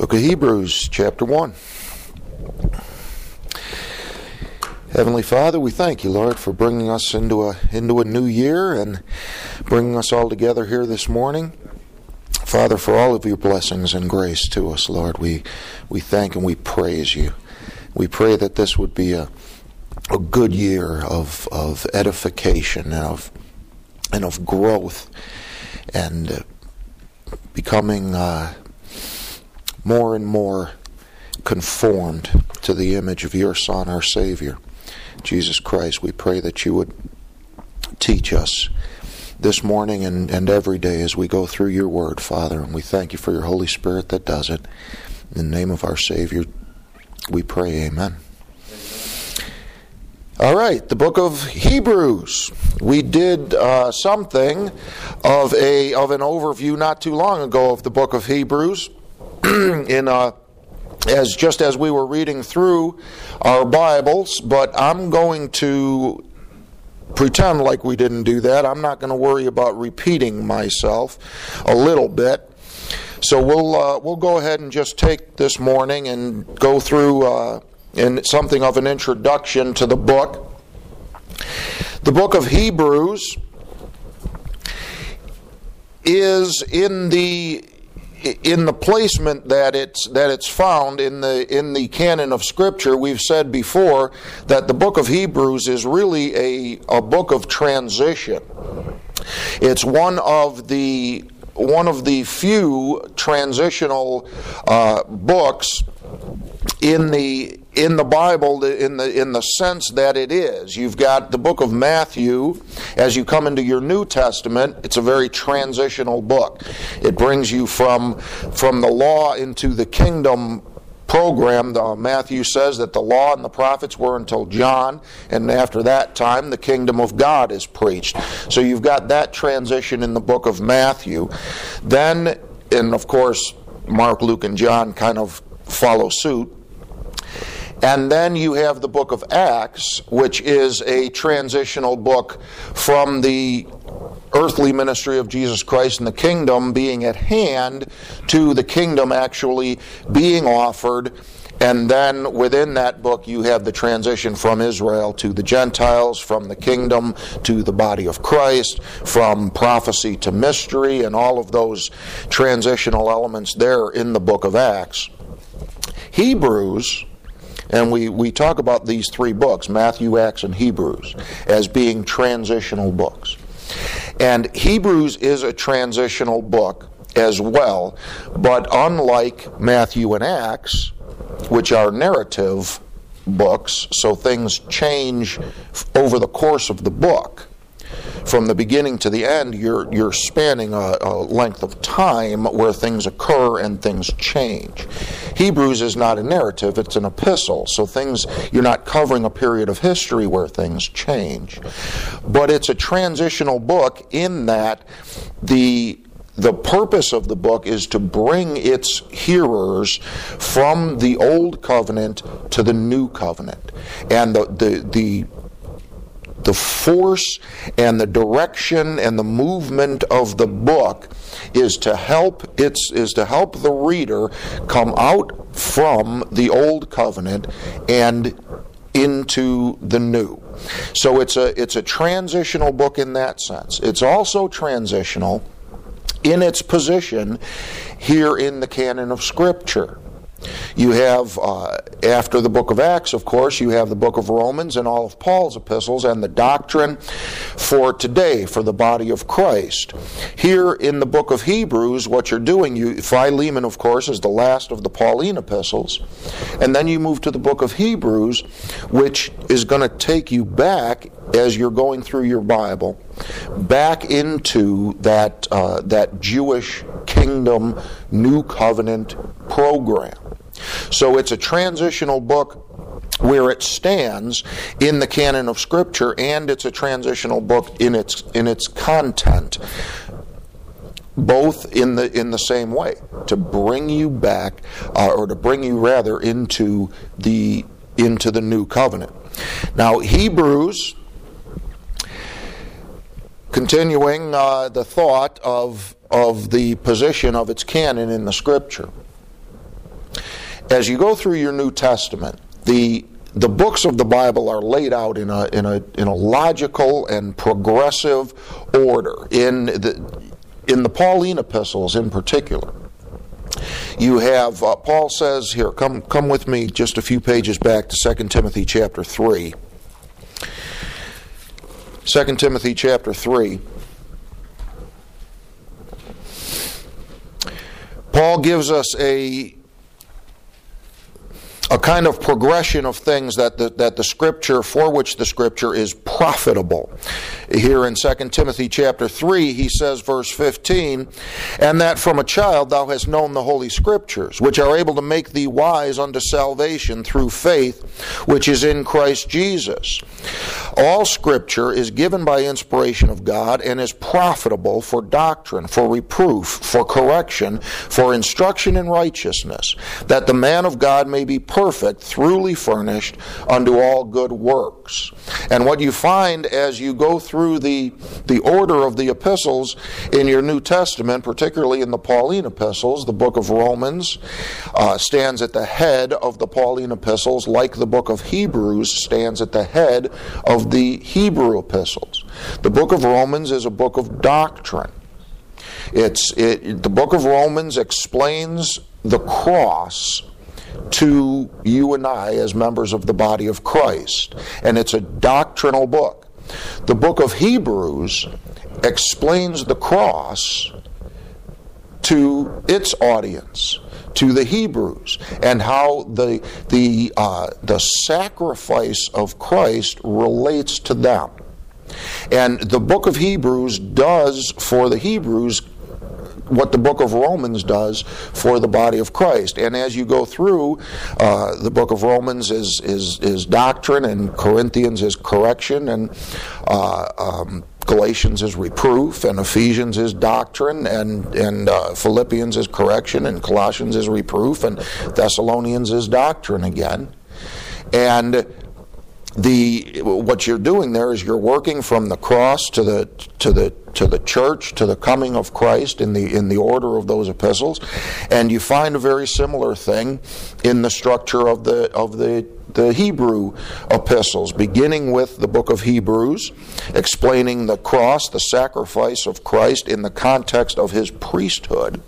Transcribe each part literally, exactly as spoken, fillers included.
Book of Hebrews, chapter one. Heavenly Father, we thank you, Lord, for bringing us into a into a new year and bringing us all together here this morning. Father, for all of your blessings and grace to us, Lord, we we thank and we praise you. We pray that this would be a a good year of of edification and of and of growth and uh, becoming uh, more and more conformed to the image of your Son, our Savior, Jesus Christ. We pray that you would teach us this morning and, and every day as we go through your word, Father. And we thank you for your Holy Spirit that does it. In the name of our Savior, we pray, amen. All right, the book of Hebrews. We did uh, something of a of an overview not too long ago of the book of Hebrews. in uh, as just as we were reading through our Bibles, but I'm going to pretend like we didn't do that. I'm not going to worry about repeating myself a little bit. So we'll uh, we'll go ahead and just take this morning and go through uh, in something of an introduction to the book. The book of Hebrews is in the in the placement that it's that it's found in the in the canon of Scripture. We've said before that the book of Hebrews is really a a book of transition. It's one of the one of the few transitional uh, books in the in the Bible, in the in the sense that it is. You've got the book of Matthew. As you come into your New Testament, it's a very transitional book. It brings you from from the law into the kingdom program. Uh, Matthew says that the law and the prophets were until John, and after that time, the kingdom of God is preached. So you've got that transition in the book of Matthew. Then, and of course, Mark, Luke, and John kind of follow suit. And then you have the book of Acts, which is a transitional book from the earthly ministry of Jesus Christ and the kingdom being at hand to the kingdom actually being offered. And then within that book you have the transition from Israel to the Gentiles, from the kingdom to the body of Christ, from prophecy to mystery, and all of those transitional elements there in the book of Acts. Hebrews, and we, we talk about these three books, Matthew, Acts, and Hebrews, as being transitional books. And Hebrews is a transitional book as well, but unlike Matthew and Acts, which are narrative books, so things change over the course of the book. From the beginning to the end, you're you're spanning a, a length of time where things occur and things change. Hebrews is not a narrative, it's an epistle. So things, you're not covering a period of history where things change. But it's a transitional book in that the The purpose of the book is to bring its hearers from the old covenant to the new covenant. And the the the the force and the direction and the movement of the book is to help it's is to help the reader come out from the old covenant and into the new. So it's a it's a transitional book in that sense. It's also transitional in its position here in the canon of Scripture. You have, uh, after the book of Acts, of course, you have the book of Romans and all of Paul's epistles and the doctrine for today, for the body of Christ. Here in the book of Hebrews, what you're doing, you, Philemon, of course, is the last of the Pauline epistles. And then you move to the book of Hebrews, which is going to take you back, as you're going through your Bible, back into that uh, that Jewish kingdom new covenant program. So it's a transitional book where it stands in the canon of Scripture, and it's a transitional book in its in its content, both in the in the same way, to bring you back, uh, or to bring you rather into the into the new covenant. Now, Hebrews, continuing uh, the thought of of the position of its canon in the Scripture. as you go through your New Testament, the the books of the Bible are laid out in a in a in a logical and progressive order. In the in the Pauline epistles, in particular, you have uh, Paul says here. Come come with me just a few pages back to Second Timothy chapter three. Second Timothy chapter three. Paul gives us a a kind of progression of things that the, that the Scripture, for which the Scripture is profitable. Here in Second Timothy chapter three, he says, verse fifteen, "And that from a child thou hast known the Holy Scriptures, which are able to make thee wise unto salvation through faith, which is in Christ Jesus. All Scripture is given by inspiration of God, and is profitable for doctrine, for reproof, for correction, for instruction in righteousness, that the man of God may be perfect, thoroughly furnished unto all good works." And what you find as you go through the, the order of the epistles in your New Testament, particularly in the Pauline epistles, the book of Romans uh, stands at the head of the Pauline epistles, like the book of Hebrews stands at the head of the Hebrew epistles. The book of Romans is a book of doctrine. It's it, the book of Romans explains the cross to you and I as members of the body of Christ. And it's a doctrinal book. The book of Hebrews explains the cross to its audience, to the Hebrews, and how the the uh, the sacrifice of Christ relates to them. And the book of Hebrews does for the Hebrews what the book of Romans does for the body of Christ. And as you go through, uh, the book of Romans is, is, is doctrine, and Corinthians is correction, and uh, um, Galatians is reproof, and Ephesians is doctrine, and, and uh, Philippians is correction, and Colossians is reproof, and Thessalonians is doctrine again. And the what you're doing there is you're working from the cross to the to the to the church, to the coming of Christ in the in the order of those epistles, and you find a very similar thing in the structure of the of the the Hebrew epistles, beginning with the book of Hebrews, explaining the cross, the sacrifice of Christ in the context of his priesthood.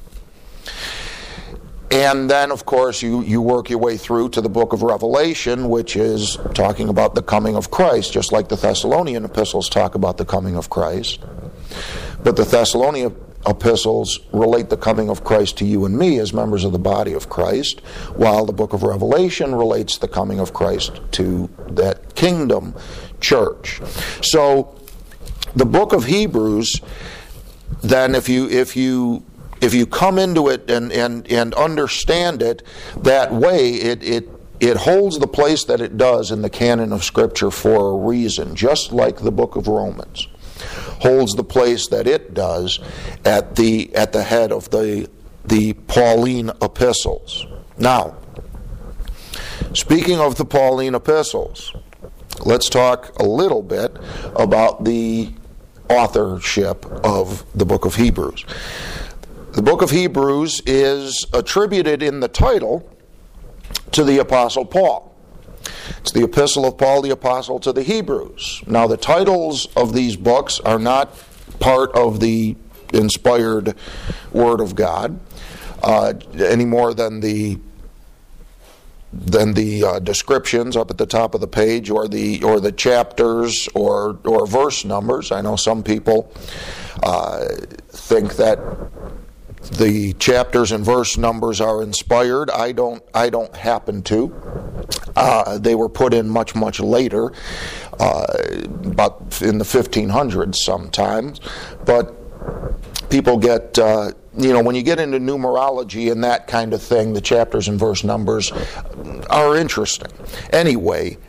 And then, of course, you, you work your way through to the book of Revelation, which is talking about the coming of Christ, just like the Thessalonian epistles talk about the coming of Christ. But the Thessalonian epistles relate the coming of Christ to you and me as members of the body of Christ, while the book of Revelation relates the coming of Christ to that kingdom church. So, the book of Hebrews, then, if you if you If you come into it and, and, and understand it that way, it, it it holds the place that it does in the canon of Scripture for a reason, just like the book of Romans holds the place that it does at the at the head of the the Pauline epistles. Now, speaking of the Pauline epistles, let's talk a little bit about the authorship of the book of Hebrews. The book of Hebrews is attributed in the title to the Apostle Paul. It's the epistle of Paul the Apostle to the Hebrews. Now, the titles of these books are not part of the inspired Word of God uh, any more than the than the uh, descriptions up at the top of the page, or the or the chapters or or verse numbers. I know some people uh, think that the chapters and verse numbers are inspired. I don't. I don't happen to. Uh, they were put in much, much later, uh, about in the fifteen hundreds sometimes. But people get, uh, you know, when you get into numerology and that kind of thing, the chapters and verse numbers are interesting. Anyway,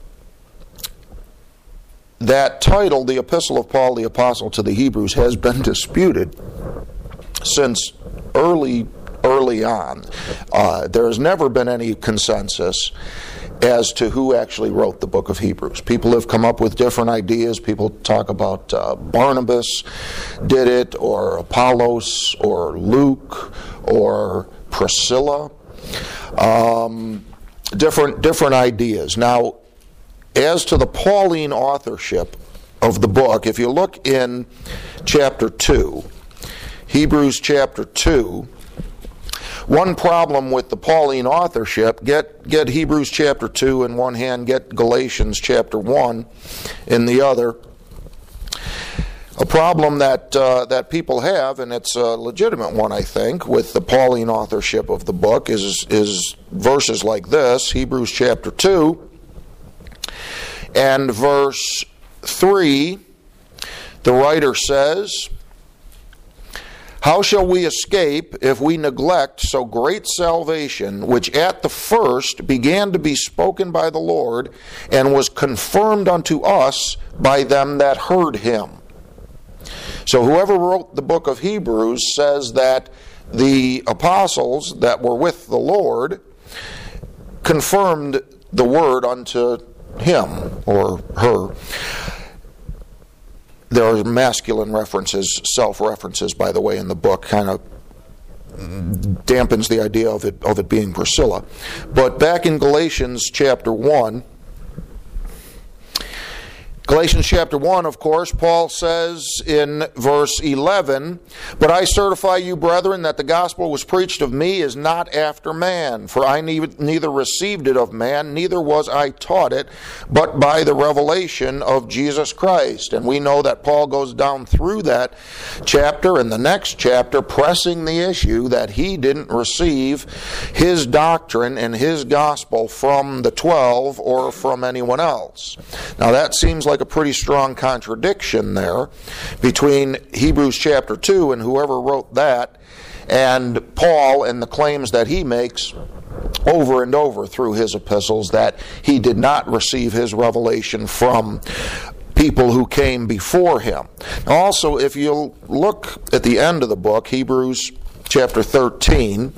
that title, the Epistle of Paul the Apostle to the Hebrews, has been disputed since early early on. Uh, there has never been any consensus as to who actually wrote the book of Hebrews. People have come up with different ideas. People talk about uh, Barnabas did it, or Apollos, or Luke, or Priscilla. Um, different different ideas. Now, as to the Pauline authorship of the book, if you look in chapter two, Hebrews chapter two, one problem with the Pauline authorship, get, get Hebrews chapter two in one hand, get Galatians chapter one in the other. A problem that uh, that people have, and it's a legitimate one, I think, with the Pauline authorship of the book, is, is verses like this, Hebrews chapter two, and verse three, the writer says, "How shall we escape if we neglect so great salvation, which at the first began to be spoken by the Lord, and was confirmed unto us by them that heard him?" So whoever wrote the book of Hebrews says that the apostles that were with the Lord confirmed the word unto him or her. There are masculine references, self-references, by the way, in the book, kind of dampens the idea of it of it being Priscilla. But back in Galatians chapter one, Galatians chapter one, of course, Paul says in verse eleven, "But I certify you, brethren, that the gospel was preached of me is not after man. For I neither received it of man, neither was I taught it, but by the revelation of Jesus Christ." And we know that Paul goes down through that chapter and the next chapter pressing the issue that he didn't receive his doctrine and his gospel from the twelve or from anyone else. Now that seems like a pretty strong contradiction there between Hebrews chapter two and whoever wrote that and Paul and the claims that he makes over and over through his epistles that he did not receive his revelation from people who came before him. Also, if you look at the end of the book, Hebrews chapter thirteen,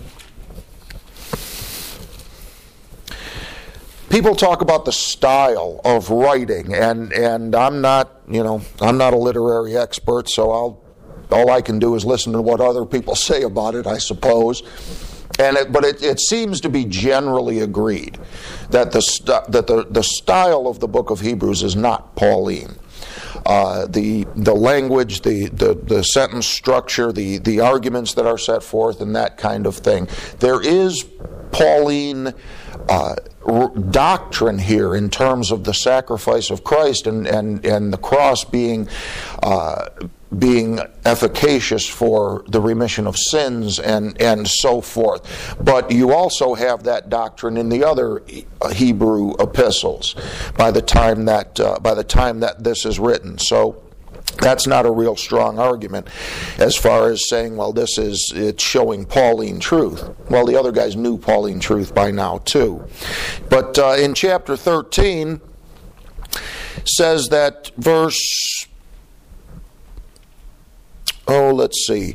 people talk about the style of writing, and, and I'm not, you know, I'm not a literary expert, so I'll all I can do is listen to what other people say about it, I suppose. And it, but it, it seems to be generally agreed that the st- that the, the style of the book of Hebrews is not Pauline. Uh, the the language, the, the, the sentence structure, the, the arguments that are set forth, and that kind of thing. There is Pauline uh, r- doctrine here in terms of the sacrifice of Christ and, and, and the cross being uh, being efficacious for the remission of sins and, and so forth. But you also have that doctrine in the other Hebrew epistles by the time that uh, by the time that this is written. So that's not a real strong argument as far as saying, well, this is, it's showing Pauline truth. Well, the other guys knew Pauline truth by now too. But uh, in chapter thirteen says that verse, oh, let's see,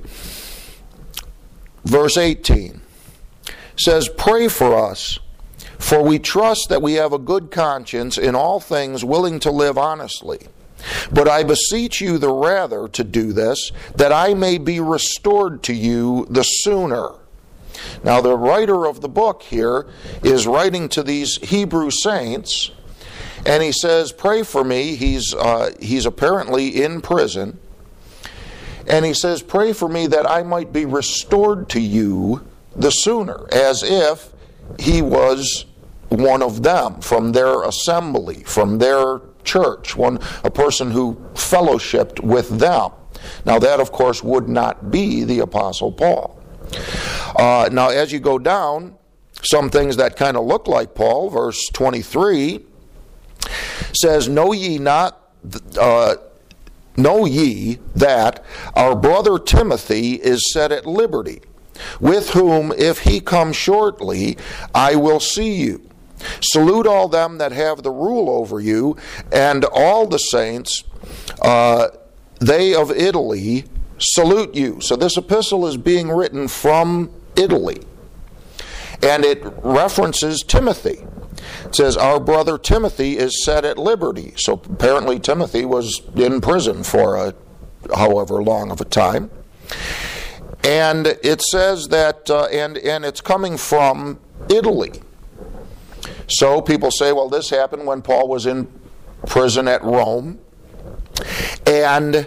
verse eighteen says, "Pray for us, for we trust that we have a good conscience in all things, willing to live honestly. But I beseech you the rather to do this, that I may be restored to you the sooner." Now the writer of the book here is writing to these Hebrew saints, and he says, "Pray for me." He's uh, he's apparently in prison, and he says, "Pray for me that I might be restored to you the sooner," as if he was one of them, from their assembly, from their church, one a person who fellowshipped with them. Now that, of course, would not be the Apostle Paul. Uh, now, as you go down, some things that kind of look like Paul, verse twenty-three says, "Know ye not, uh, know ye that our brother Timothy is set at liberty, with whom, if he come shortly, I will see you. Salute all them that have the rule over you, and all the saints, uh, they of Italy, salute you." So this epistle is being written from Italy, and it references Timothy. It says, "Our brother Timothy is set at liberty." So apparently Timothy was in prison for a however long of a time. And it says that, uh, and, and it's coming from Italy. So people say, well, this happened when Paul was in prison at Rome. And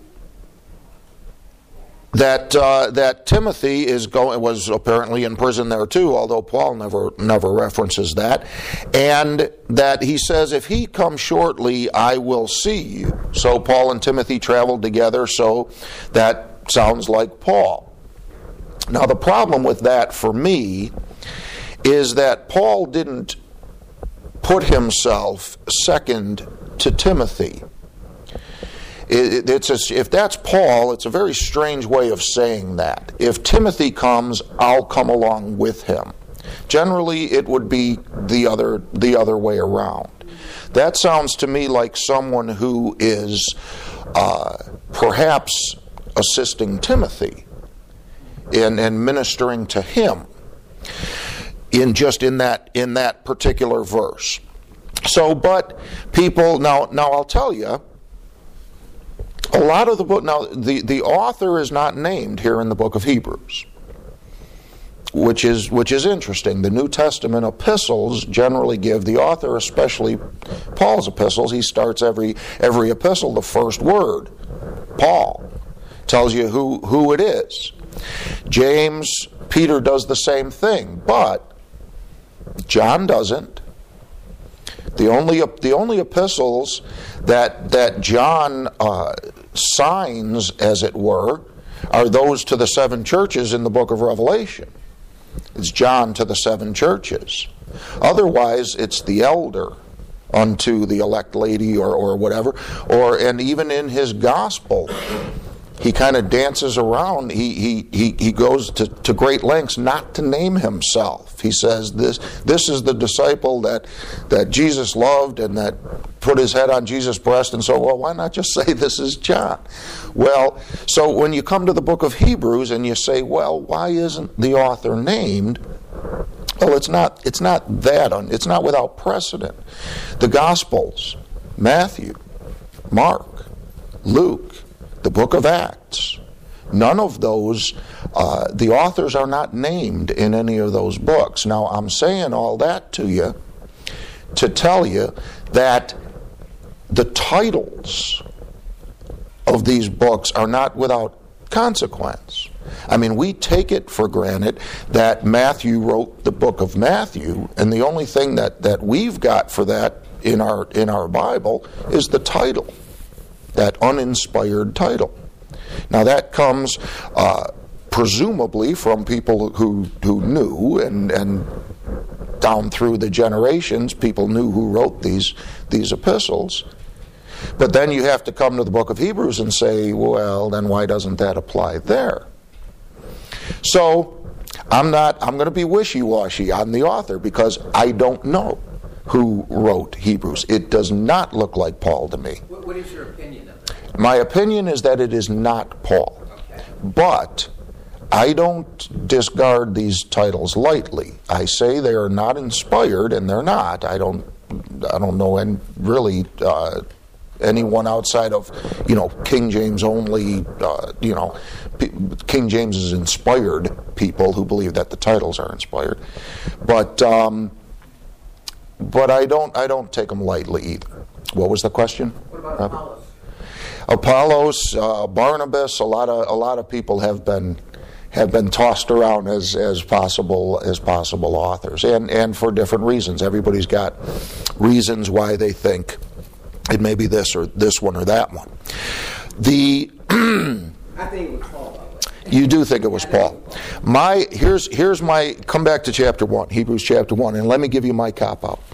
that uh, that Timothy is going was apparently in prison there too, although Paul never never references that, and that he says, if he comes shortly, I will see you. So Paul and Timothy traveled together, so that sounds like Paul. Now the problem with that for me is that Paul didn't put himself second to Timothy. It, it's a, if that's Paul, it's a very strange way of saying that. If Timothy comes, I'll come along with him. Generally, it would be the other the other way around. That sounds to me like someone who is uh, perhaps assisting Timothy in, in ministering to him in just in that in that particular verse. So, but people now now I'll tell you. A lot of the book, now the, the author is not named here in the book of Hebrews, which is which is interesting. The New Testament epistles generally give the author, especially Paul's epistles, he starts every every epistle, the first word, Paul, tells you who, who it is. James, Peter does the same thing, but John doesn't. The only the only epistles that that John uh, signs, as it were, are those to the seven churches in the book of Revelation. It's John to the seven churches. Otherwise, it's the elder unto the elect lady or, or whatever. Or and even in his gospel, he kind of dances around. He he he, he goes to, to great lengths not to name himself. He says this this is the disciple that that Jesus loved and that put his head on Jesus' breast. And so, well, why not just say this is John? Well, so when you come to the book of Hebrews and you say, well, why isn't the author named? Well, it's not it's not that it's not without precedent. The Gospels, Matthew, Mark, Luke, the book of Acts, none of those, uh, the authors are not named in any of those books. Now, I'm saying all that to you to tell you that the titles of these books are not without consequence. I mean, we take it for granted that Matthew wrote the book of Matthew, and the only thing that, that we've got for that in our in our Bible is the title. That uninspired title. Now that comes uh, presumably from people who who knew, and and down through the generations, people knew who wrote these these epistles. But then you have to come to the book of Hebrews and say, well, then why doesn't that apply there? So I'm not. I'm going to be wishy-washy on the author because I don't know who wrote Hebrews. It does not look like Paul to me. What, what is your opinion of it? My opinion is that it is not Paul. Okay. But I don't discard these titles lightly. I say they are not inspired, and they're not. I don't I don't know and really uh, anyone outside of, you know, King James only, uh, you know, P- King James is inspired people who believe that the titles are inspired. But um, But I don't I don't take them lightly either. What was the question? What about uh, Apollos? Apollos, uh, Barnabas, a lot of a lot of people have been have been tossed around as, as possible as possible authors, and and for different reasons. Everybody's got reasons why they think it may be this or this one or that one. The I think it was Paul, by the way. You do think it was Paul. My here's here's my come back to chapter one, Hebrews chapter one, and let me give you my cop out.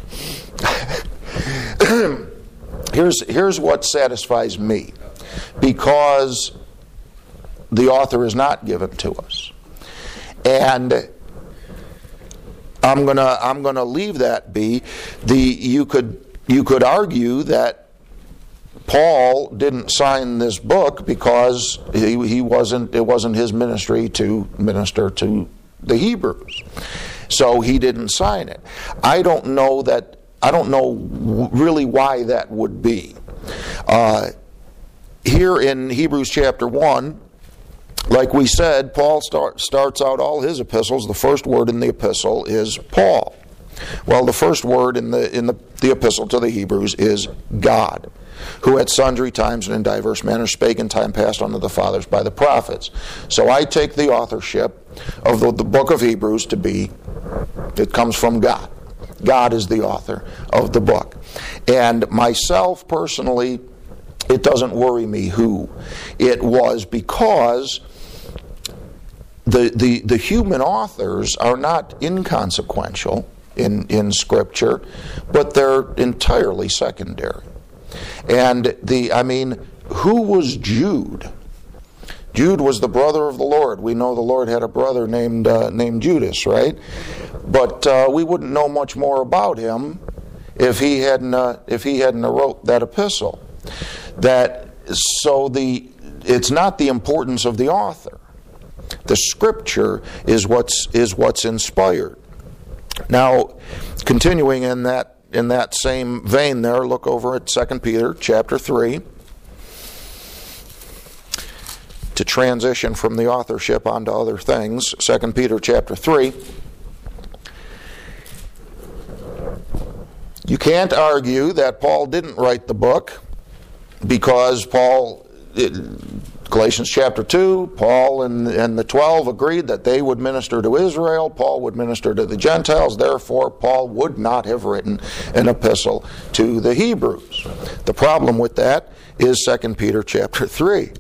here's here's what satisfies me, because the author is not given to us, and I'm gonna I'm gonna leave that be. The you could you could argue that Paul didn't sign this book because he, he wasn't. It wasn't his ministry to minister to the Hebrews, so he didn't sign it. I don't know that. I don't know really why that would be. Uh, here in Hebrews chapter one, like we said, Paul start, starts out all his epistles. The first word in the epistle is Paul. Well, the first word in the in the, the epistle to the Hebrews is God, who at sundry times and in diverse manners spake in time past unto the fathers by the prophets. So I take the authorship of the, the book of Hebrews to be, it comes from God. God is the author of the book. And myself personally, it doesn't worry me who it was, because the the, the human authors are not inconsequential in, in Scripture, but they're entirely secondary. And the, I mean, who was Jude? Jude was the brother of the Lord. We know the Lord had a brother named uh, named Judas, right? But uh, we wouldn't know much more about him if he hadn't uh, if he hadn't wrote that epistle. That so the it's not the importance of the author. The Scripture is what's is what's inspired. Now, continuing in that in that same vein, there, look over at Second Peter chapter three. To transition from the authorship onto other things, Second Peter chapter three. You can't argue that Paul didn't write the book, because Paul, Galatians chapter two, Paul and, and the twelve agreed that they would minister to Israel, Paul would minister to the Gentiles, therefore Paul would not have written an epistle to the Hebrews. The problem with that is Second Peter chapter three.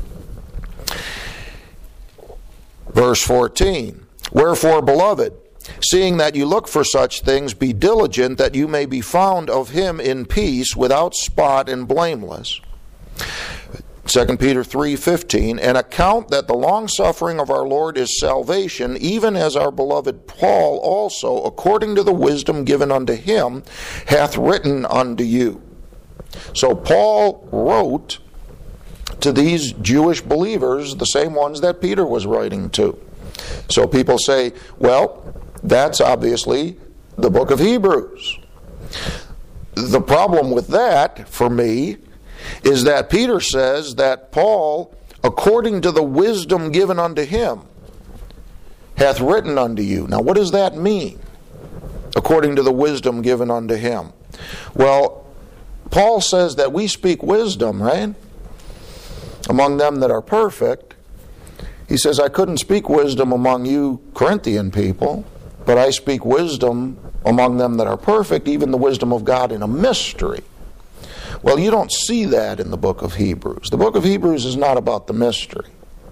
Verse fourteen, wherefore, beloved, seeing that you look for such things, be diligent that you may be found of him in peace, without spot and blameless. Second Peter three fifteen, and account that the longsuffering of our Lord is salvation, even as our beloved Paul also, according to the wisdom given unto him, hath written unto you. So Paul wrote to these Jewish believers, the same ones that Peter was writing to. So people say, well, that's obviously the book of Hebrews. The problem with that, for me, is that Peter says that Paul, according to the wisdom given unto him, hath written unto you. Now, what does that mean? According to the wisdom given unto him. Well, Paul says that we speak wisdom, right? Among them that are perfect. He says, I couldn't speak wisdom among you Corinthian people, but I speak wisdom among them that are perfect, even the wisdom of God in a mystery. Well, you don't see that in the book of Hebrews. The book of Hebrews is not about the mystery.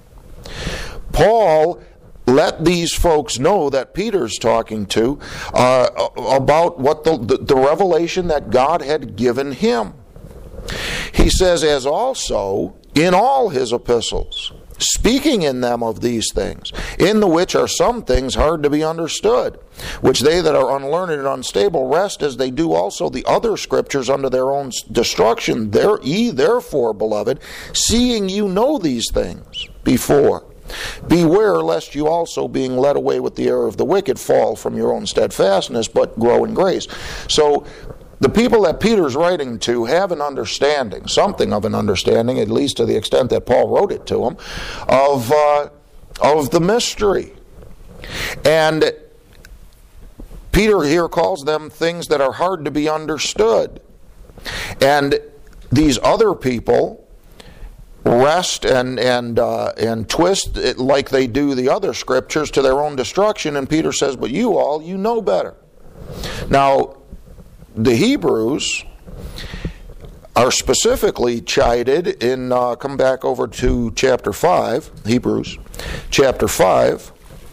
Paul let these folks know that Peter's talking to uh, about what the, the, the revelation that God had given him. He says, as also in all his epistles, speaking in them of these things, in the which are some things hard to be understood, which they that are unlearned and unstable rest, as they do also the other scriptures unto their own destruction. There, ye therefore, beloved, seeing you know these things before, beware lest you also, being led away with the error of the wicked, fall from your own steadfastness, but grow in grace. So the people that Peter's writing to have an understanding, something of an understanding, at least to the extent that Paul wrote it to them, of, uh, of the mystery. And Peter here calls them things that are hard to be understood. And these other people wrest and and uh, and twist it like they do the other scriptures to their own destruction. And Peter says, but you all, you know better. Now, the Hebrews are specifically chided in, uh, come back over to chapter five, Hebrews, chapter five,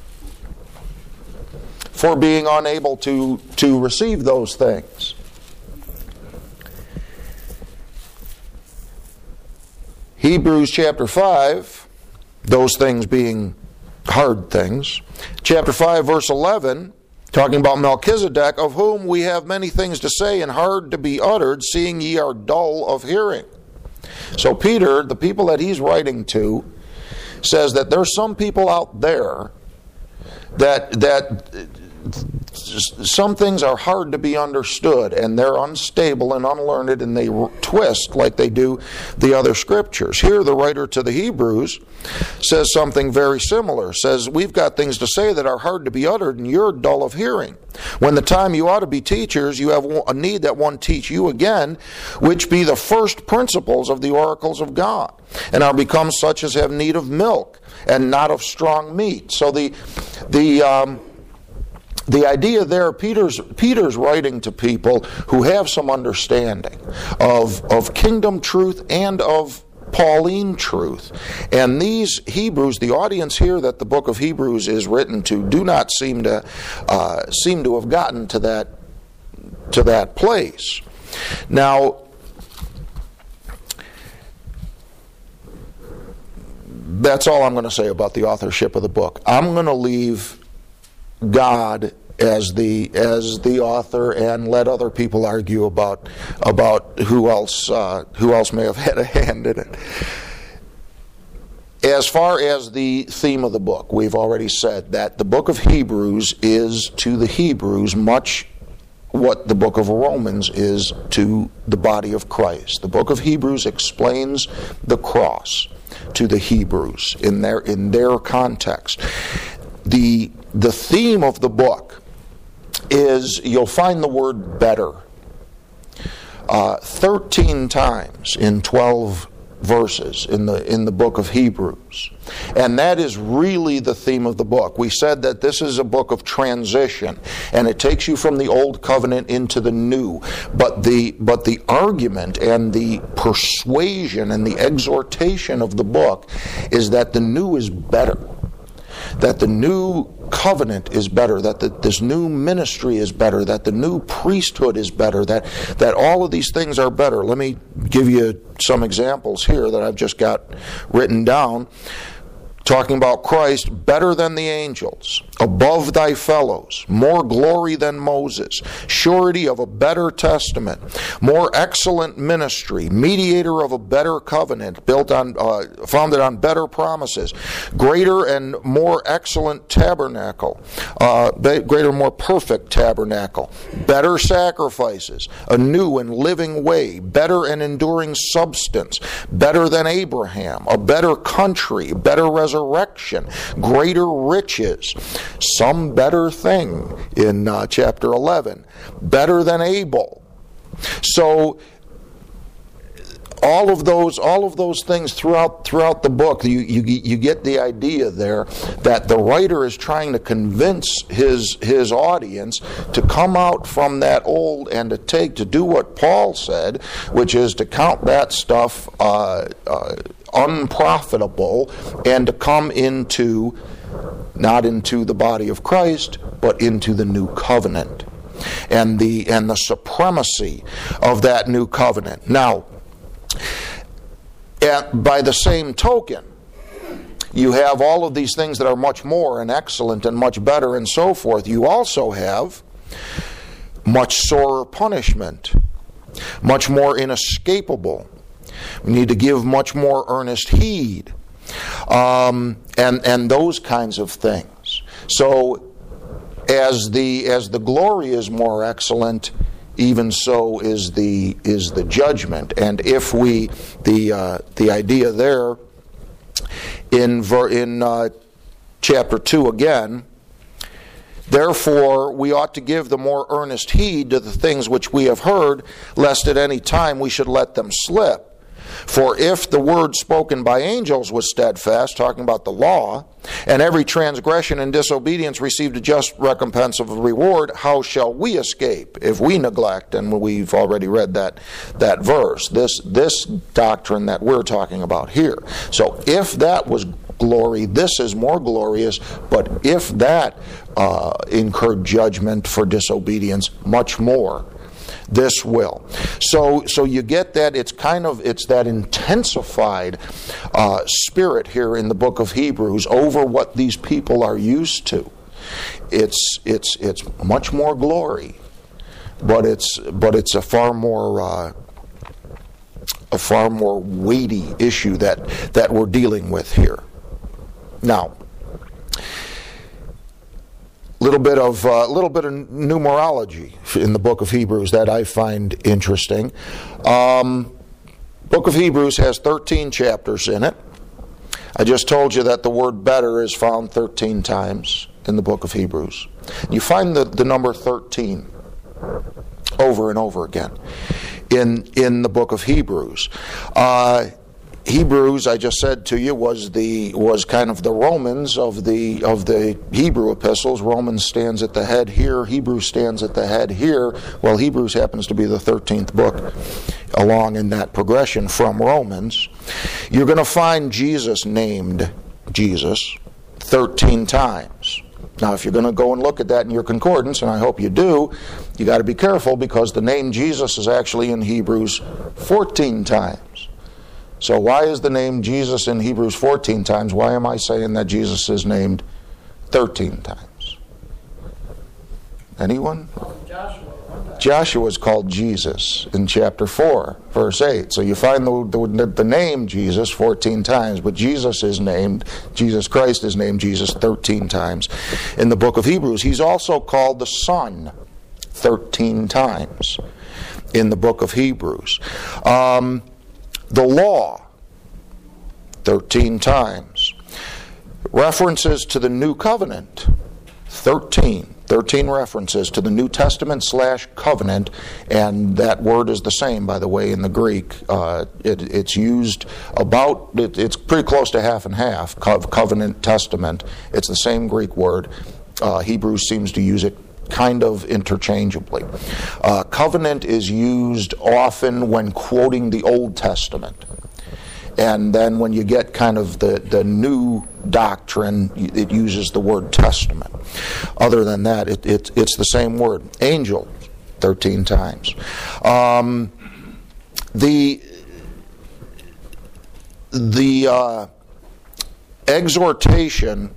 for being unable to, to receive those things. Hebrews chapter five, those things being hard things. Chapter five, verse eleven, talking about Melchizedek, of whom we have many things to say and hard to be uttered, seeing ye are dull of hearing. So Peter, the people that he's writing to, says that there's some people out there that that some things are hard to be understood, and they're unstable and unlearned, and they twist like they do the other scriptures. Here, the writer to the Hebrews says something very similar. Says, we've got things to say that are hard to be uttered, and you're dull of hearing. When the time you ought to be teachers, you have a need that one teach you again, which be the first principles of the oracles of God, and are become such as have need of milk, and not of strong meat. So the the um, The idea there, Peter's Peter's writing to people who have some understanding of, of kingdom truth and of Pauline truth. And these Hebrews, the audience here that the book of Hebrews is written to, do not seem to uh, seem to have gotten to that to that place. Now, that's all I'm going to say about the authorship of the book. I'm going to leave God as the as the author and let other people argue about about who else uh, who else may have had a hand in it. As far as the theme of the book, we've already said that the book of Hebrews is to the Hebrews much what the book of Romans is to the body of Christ. The book of Hebrews explains the cross to the Hebrews in their in their context. The The theme of the book is, you'll find the word better uh, thirteen times in twelve verses in the in the book of Hebrews. And that is really the theme of the book. We said that this is a book of transition, and it takes you from the old covenant into the new. But the but the argument and the persuasion and the exhortation of the book is that the new is better. That the new covenant is better, that the, this new ministry is better, that the new priesthood is better, that, that all of these things are better. Let me give you some examples here that I've just got written down. Talking about Christ, better than the angels, above thy fellows, more glory than Moses, surety of a better testament, more excellent ministry, mediator of a better covenant, built on, uh, founded on better promises, greater and more excellent tabernacle, uh, greater, more perfect tabernacle, better sacrifices, a new and living way, better and enduring substance, better than Abraham, a better country, better resurrection, resurrection, greater riches, some better thing in uh, chapter eleven, better than Abel. So all of those, all of those things throughout throughout the book, you, you you get the idea there that the writer is trying to convince his his audience to come out from that old and to take to do what Paul said, which is to count that stuff Uh, uh, unprofitable, and to come into, not into the body of Christ, but into the new covenant and the and the supremacy of that new covenant. Now, at, by the same token, you have all of these things that are much more and excellent and much better and so forth. You also have much sorer punishment, much more inescapable. We need to give much more earnest heed, um, and and those kinds of things. So, as the as the glory is more excellent, even so is the is the judgment. And if we the uh, the idea there in ver, in uh, chapter two again. Therefore, we ought to give the more earnest heed to the things which we have heard, lest at any time we should let them slip. For if the word spoken by angels was steadfast, talking about the law, and every transgression and disobedience received a just recompense of a reward, how shall we escape if we neglect? And we've already read that that verse, this this doctrine that we're talking about here. So if that was glory, this is more glorious, but if that uh, incurred judgment for disobedience, much more this will. So so you get that it's kind of it's that intensified uh, spirit here in the book of Hebrews over what these people are used to. It's it's it's much more glory, but it's but it's a far more uh, a far more weighty issue that that we're dealing with here. Now, little bit of uh, little bit of numerology in the book of Hebrews that I find interesting. Um, book of Hebrews has thirteen chapters in it. I just told you that the word better is found thirteen times in the book of Hebrews. You find the, the number thirteen over and over again in in the book of Hebrews. Uh, Hebrews, I just said to you, was the was kind of the Romans of the of the Hebrew epistles. Romans stands at the head here. Hebrews stands at the head here. Well, Hebrews happens to be the thirteenth book along in that progression from Romans. You're going to find Jesus named Jesus thirteen times. Now, if you're going to go and look at that in your concordance, and I hope you do, you got to be careful because the name Jesus is actually in Hebrews fourteen times. So why is the name Jesus in Hebrews fourteen times? Why am I saying that Jesus is named thirteen times? Anyone? Joshua. Joshua is called Jesus in chapter four, verse eight. So you find the, the, the name Jesus fourteen times, but Jesus is named, Jesus Christ is named Jesus thirteen times in the book of Hebrews. He's also called the Son thirteen times in the book of Hebrews. Um, the law, thirteen times. References to the new covenant, thirteen. thirteen references to the New Testament slash covenant, and that word is the same, by the way, in the Greek. Uh, it, it's used about, it, it's pretty close to half and half, covenant, testament. It's the same Greek word. Uh, Hebrews seems to use it kind of interchangeably. Uh, covenant is used often when quoting the Old Testament. And then when you get kind of the, the new doctrine, it uses the word testament. Other than that, it, it, it's the same word. Angel, thirteen times. Um, the the uh, exhortation,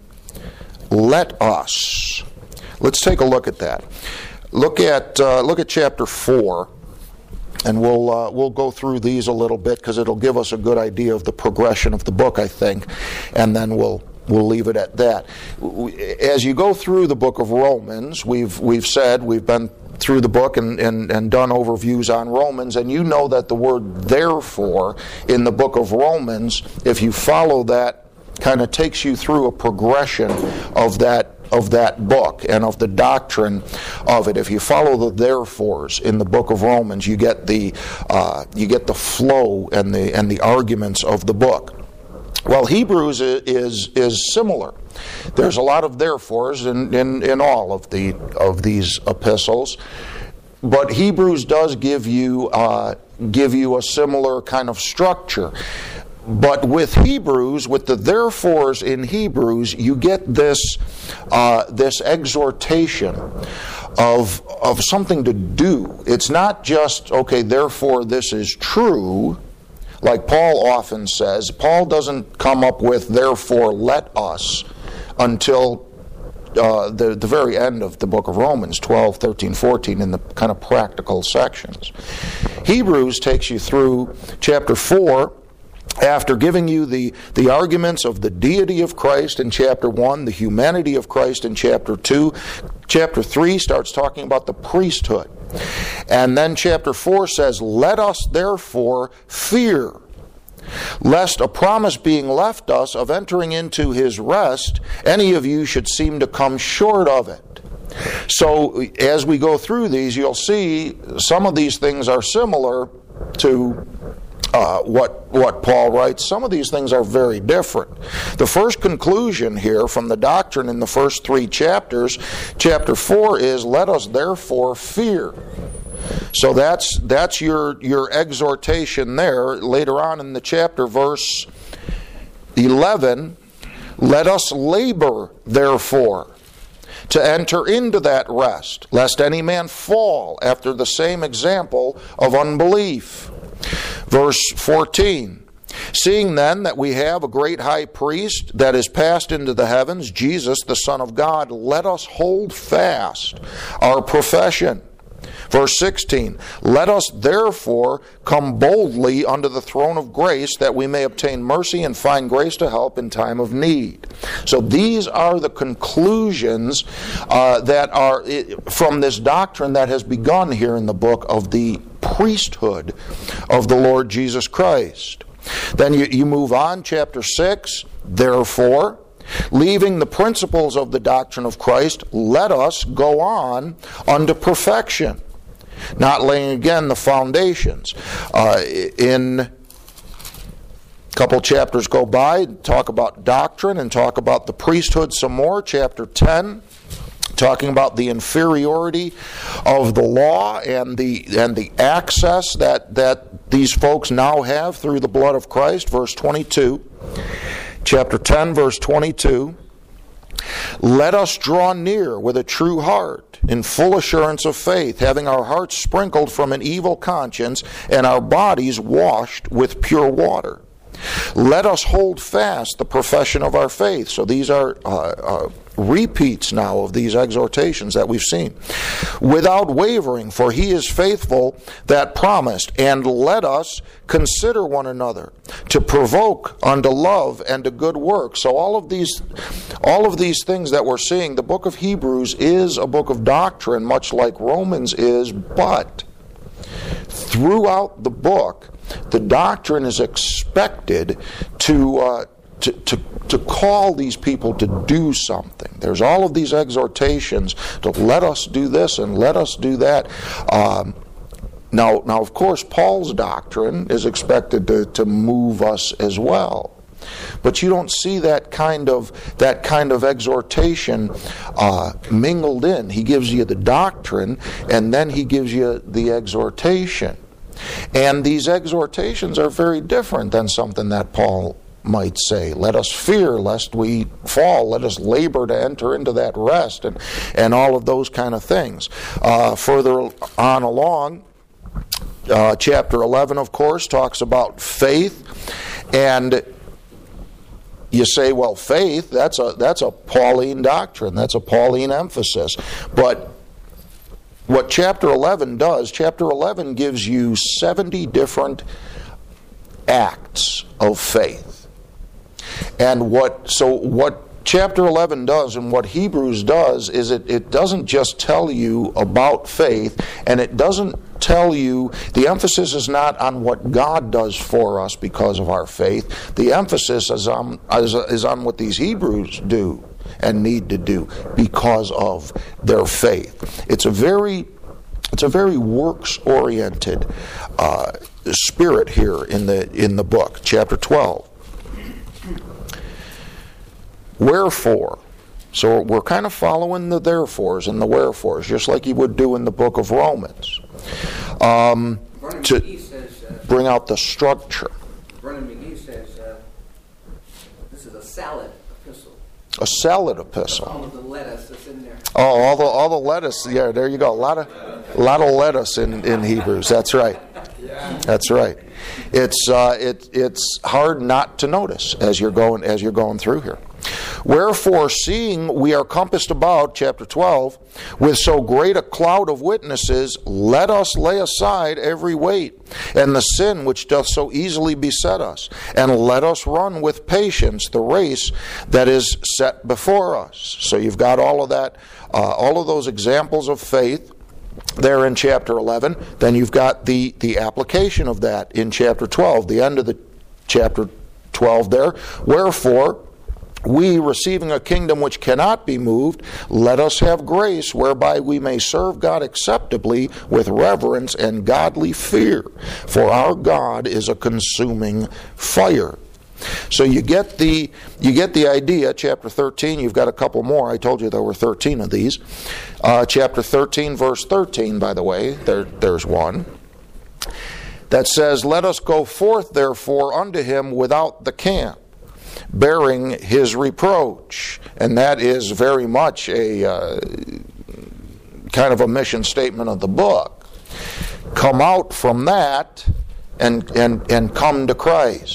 let us. Let's take a look at that. Look at uh, look at chapter four. And we'll uh, we'll go through these a little bit because it'll give us a good idea of the progression of the book, I think, and then we'll we'll leave it at that. As you go through the book of Romans, we've we've said we've been through the book and, and, and done overviews on Romans, and you know that the word therefore in the book of Romans, if you follow that, kind of takes you through a progression of that of that book and of the doctrine of it. If you follow the therefores in the book of Romans, you get the uh, you get the flow and the and the arguments of the book. Well, Hebrews is is similar. There's a lot of therefores in, in, in all of the of these epistles, but Hebrews does give you uh, give you a similar kind of structure. But with Hebrews, with the therefores in Hebrews, you get this uh, this exhortation of of something to do. It's not just, okay, therefore this is true, like Paul often says. Paul doesn't come up with therefore let us until uh, the, the very end of the book of Romans, twelve, thirteen, fourteen, in the kind of practical sections. Hebrews takes you through chapter four, after giving you the, the arguments of the deity of Christ in chapter one, the humanity of Christ in chapter two. Chapter three starts talking about the priesthood. And then chapter four says, let us therefore fear, lest a promise being left us of entering into his rest, any of you should seem to come short of it. So as we go through these, you'll see some of these things are similar to Uh, what what Paul writes. Some of these things are very different. The first conclusion here from the doctrine in the first three chapters, chapter four, is let us therefore fear. So that's that's your your exhortation there. Later on in the chapter, verse eleven, let us labor therefore to enter into that rest, lest any man fall after the same example of unbelief. Verse fourteen, seeing then that we have a great high priest that is passed into the heavens, Jesus the Son of God, let us hold fast our profession. Verse sixteen, let us therefore come boldly unto the throne of grace, that we may obtain mercy and find grace to help in time of need. So these are the conclusions uh, that are from this doctrine that has begun here in the book of the priesthood of the Lord Jesus Christ. Then you, you move on, chapter six, therefore, leaving the principles of the doctrine of Christ, let us go on unto perfection, not laying again the foundations. Uh, in a couple chapters go by, talk about doctrine and talk about the priesthood some more. Chapter ten, talking about the inferiority of the law and the and the access that, that these folks now have through the blood of Christ. Verse twenty-two. Chapter ten, verse twenty-two. Let us draw near with a true heart, in full assurance of faith, having our hearts sprinkled from an evil conscience, and our bodies washed with pure water. Let us hold fast the profession of our faith. So these are uh, uh, repeats now of these exhortations that we've seen. Without wavering, for he is faithful that promised. And let us consider one another to provoke unto love and to good works. So all of these, all of these things that we're seeing, the book of Hebrews is a book of doctrine, much like Romans is, but throughout the book, the doctrine is expected to, uh, to, to, to call these people to do something. There's all of these exhortations to let us do this and let us do that. Um, now, now, of course, Paul's doctrine is expected to, to move us as well. But you don't see that kind of that kind of exhortation uh, mingled in. He gives you the doctrine, and then he gives you the exhortation. And these exhortations are very different than something that Paul might say. Let us fear lest we fall. Let us labor to enter into that rest, and, and all of those kind of things. Uh, further on along, uh, chapter eleven, of course, talks about faith. And you say, well, faith, that's a that's a Pauline doctrine. That's a Pauline emphasis. But what chapter eleven does, chapter eleven gives you seventy different acts of faith. And what so what chapter eleven does and what Hebrews does is it, it doesn't just tell you about faith, and it doesn't tell you, the emphasis is not on what God does for us because of our faith. The emphasis is on, is, is on what these Hebrews do and need to do because of their faith. It's a very it's a very works-oriented uh, spirit here in the in the book. Chapter twelve. Wherefore. So we're kind of following the therefores and the wherefores, just like you would do in the book of Romans. Um, to says, uh, bring out the structure. Vernon McGee says uh, this is a salad epistle. A salad epistle. All of the lettuce that's in there. Oh, all the all the lettuce. Yeah, there you go. A lot of a lot of lettuce in, in Hebrews. That's right. That's right. It's uh, it it's hard not to notice as you're going as you're going through here. Wherefore, seeing we are compassed about, chapter twelve, with so great a cloud of witnesses, let us lay aside every weight, and the sin which doth so easily beset us, and let us run with patience the race that is set before us. So you've got all of that, uh, all of those examples of faith there in chapter eleven. Then you've got the, the application of that in chapter twelve, the end of the chapter twelve there. Wherefore, we, receiving a kingdom which cannot be moved, let us have grace whereby we may serve God acceptably with reverence and godly fear. For our God is a consuming fire. So you get the you get the idea. Chapter thirteen, you've got a couple more. I told you there were thirteen of these. Uh, chapter thirteen, verse thirteen, by the way, there, there's one that says, let us go forth therefore unto him without the camp, bearing his reproach. And that is very much a uh, kind of a mission statement of the book. Come out from that and, and, and come to Christ.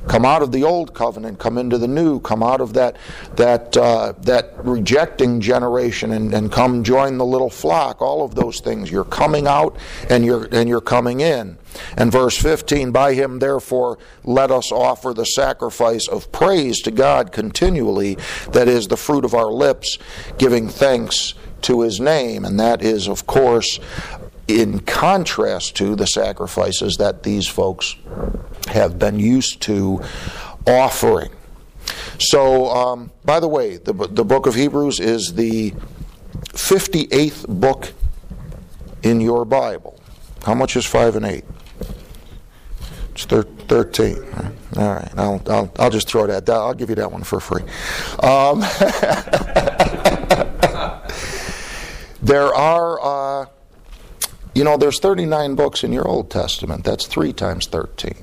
Come out of the old covenant, come into the new, come out of that that uh, that rejecting generation and, and come join the little flock. All of those things. You're coming out and you're and you're coming in. And verse fifteen, by him therefore let us offer the sacrifice of praise to God continually, that is the fruit of our lips, giving thanks to his name. And that is, of course, in contrast to the sacrifices that these folks have been used to offering. So, um, by the way, the, the book of Hebrews is the fifty-eighth book in your Bible. How much is five and eight? It's thir- thirteen. All right, I'll, I'll I'll just throw that down. I'll give you that one for free. Um, there are, uh, you know, there's thirty-nine books in your Old Testament. That's three times thirteen.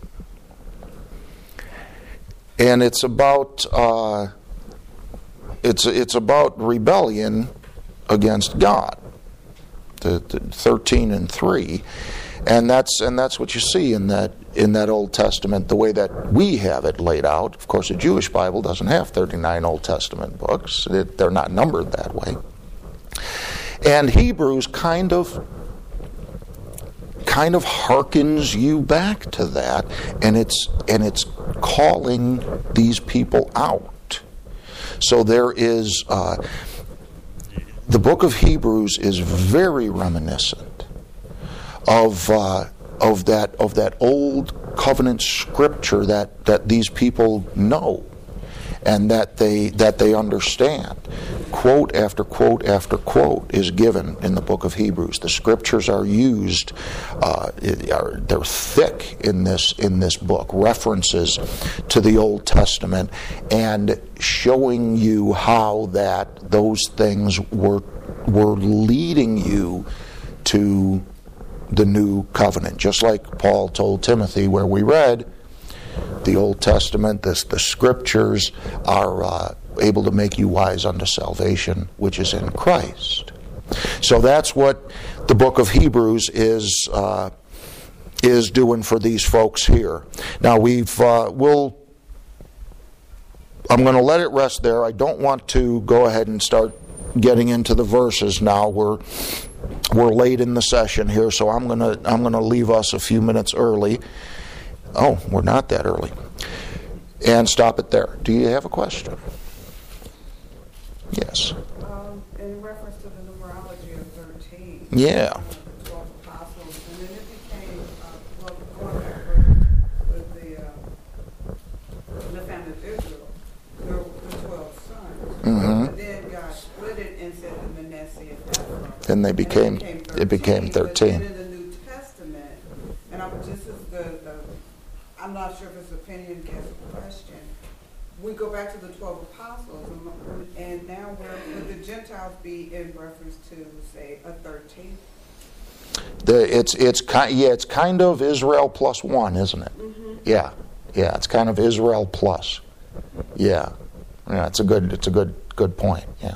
And it's about uh, it's it's about rebellion against God. The, the thirteen and three, and that's and that's what you see in that in that Old Testament, the way that we have it laid out. Of course, the Jewish Bible doesn't have thirty-nine Old Testament books; it, they're not numbered that way. And Hebrews kind of kind of harkens you back to that, and it's and it's calling these people out. So there is uh, the book of Hebrews is very reminiscent of uh, of that of that old covenant scripture that, that these people know and that they that they understand. Quote after quote after quote is given in the book of Hebrews. The scriptures are used; uh, are, they're thick in this in this book. References to the Old Testament and showing you how that those things were were leading you to the new covenant. Just like Paul told Timothy, where we read, the Old Testament, this, the scriptures are uh, able to make you wise unto salvation, which is in Christ. So that's what the book of Hebrews is uh, is doing for these folks here. Now we've uh, we'll. I'm going to let it rest there. I don't want to go ahead and start getting into the verses now. We're we're late in the session here, so I'm going to I'm going to leave us a few minutes early. Oh, we're not that early. And stop it there. Do you have a question? Yes. Um, in reference to the numerology of thirteen. Yeah. Uh, the twelve apostles, and then it became, uh, well, going back with, with the, uh, the family of Israel, there were the twelve sons. Mm-hmm. But then God split it and said the Manasseh and Ephraim. Then they became, and it became thirteen. But then in the New Testament, and I'm just as the, the I'm not sure if it's opinion against a question. We go back to the twelve apostles, and, and now where would the Gentiles be in reference to, say, a thirteen? The, it's it's kind yeah it's kind of Israel plus one, isn't it? Mm-hmm. Yeah, yeah, it's kind of Israel plus. Yeah, yeah, it's a good it's a good good point. Yeah.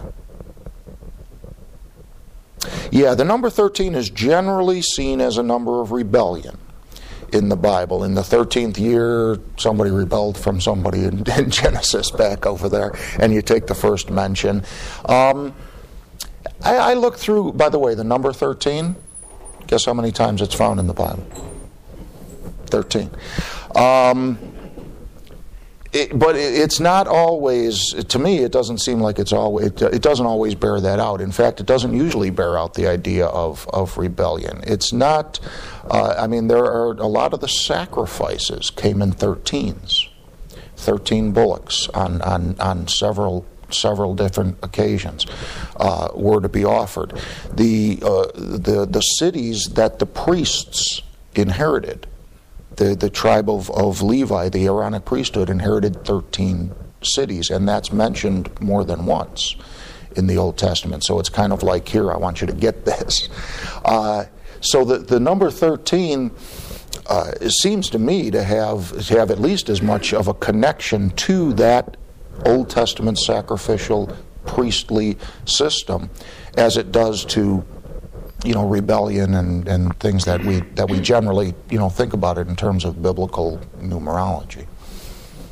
Yeah, the number thirteen is generally seen as a number of rebellion in the Bible. In the thirteenth year, somebody rebelled from somebody in, in Genesis back over there, and you take the first mention. Um, I, I look through, by the way, the number thirteen. Guess how many times it's found in the Bible? thirteen. Um, it, but it, it's not always, to me, it doesn't seem like it's always, it, it doesn't always bear that out. In fact, it doesn't usually bear out the idea of, of rebellion. It's not, uh, I mean, there are a lot of the sacrifices came in thirteens. thirteen bullocks on, on, on several several different occasions uh, were to be offered. The, uh, the, the cities that the priests inherited, The, the tribe of, of Levi, the Aaronic priesthood, inherited thirteen cities, and that's mentioned more than once in the Old Testament. So it's kind of like, here, I want you to get this. Uh, so the, the number thirteen uh, seems to me to have, to have at least as much of a connection to that Old Testament sacrificial priestly system as it does to, you know, rebellion and, and things that we that we generally, you know, think about it in terms of biblical numerology.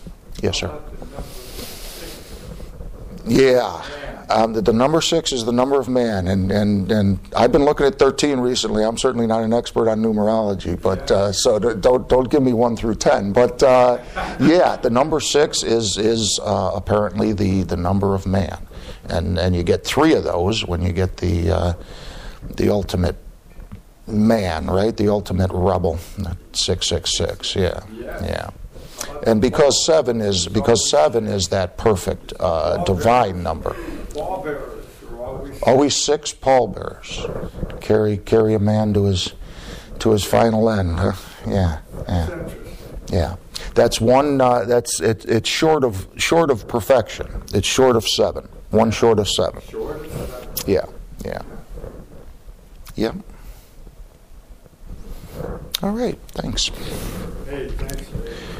Yes, sir. About the number six. Yeah. Um, the, the number six is the number of man, and, and, and I've been looking at thirteen recently. I'm certainly not an expert on numerology, but uh, so don't don't give me one through ten. But uh, yeah, the number six is is uh, apparently the, the number of man, and and you get three of those when you get the uh, the ultimate man, right? The ultimate rebel, six six six. Yeah, yeah. And because seven is because seven is that perfect uh, divine number. Pallbearers are always Always six pallbearers carry carry a man to his to his final end. Huh? Yeah, yeah, interesting. yeah. That's one. Uh, that's it. It's short of short of perfection. It's short of seven. One short of seven. Short of seven. Yeah, yeah, yeah. All right. Thanks. Hey, thanks.